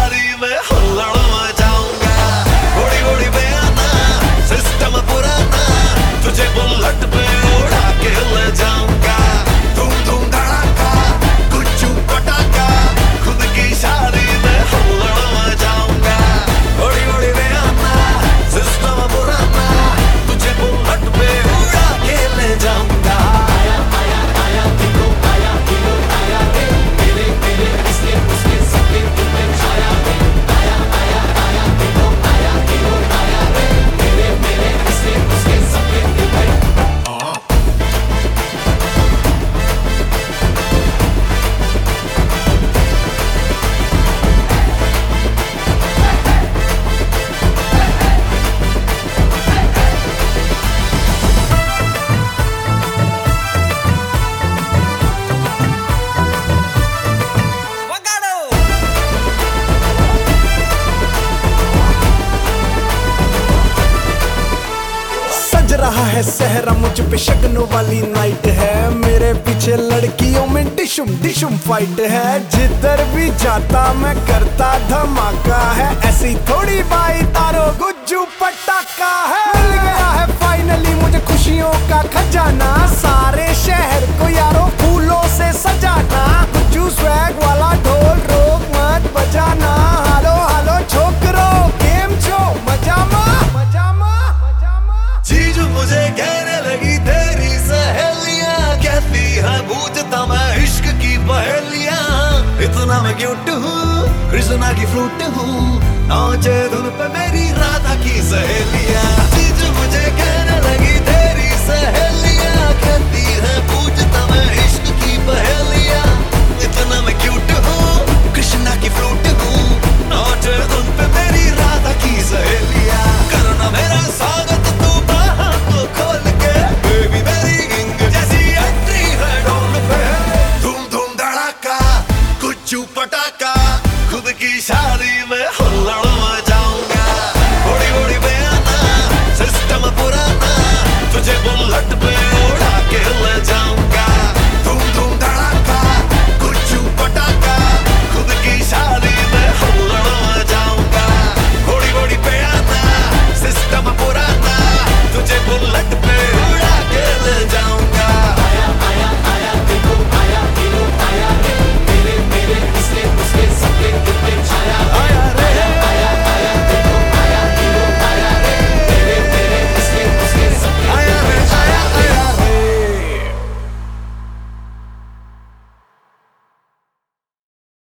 शादी में हुल्लड़ मचाऊंगा। घोड़ी घोड़ी बयाना सिस्टम पुराना, तुझे बुलेट पे उड़ा के ले जाऊंगा। धूम धूम धड़ाका गुच्चू पटाखा, खुद की शादी में हुल्लड़ मचाऊंगा। घोड़ी घोड़ी बयाना सिस्टम पुराना, तुझे बुलेट पे उड़ा के ले जाऊंगा। आया आया आया देखो आया हीरो आया रे, मेरे मेरे इसके उसके सबके दिल में छाया रे। आया आया आया देखो आया हीरो आया रे, मेरे मेरे इसके उसके सबके दिल में। सज रहा है सहरा मुझ पे शगनों वाली नाइट है, मेरे पीछे लड़कियों में डिशुम डिशुम फाइट है। जिधर भी जाता मैं करता धमाका है, ऐसी थोड़ी बाई तारो गुज्जू पटाखा है। मिल गया है फाइनली मुझे खुशियों का खजाना, सारे शहर को यारो फूलों से सजाना। गुज्जू स्वैग वाला ढोल रोक मत बजाना, हालो हालो छोकरो गेम छो मजामा मजामा मजामा। चीज मुझे कहने लगी तेरी सहेलियां, कहती है बूझता मैं इश्क की पहेलियां। इतना मैं क्यूट हूँ कृष्णा की फ्लूट हूँ, नाचे धुन पे मेरी राधा की सहेलियां। चीज मुझे कहने लगी तेरी सहेलियां, कहती है बूझता मैं इश्क की पहेलियां। इतना मैं क्यूट हूँ कृष्णा की फ्लूट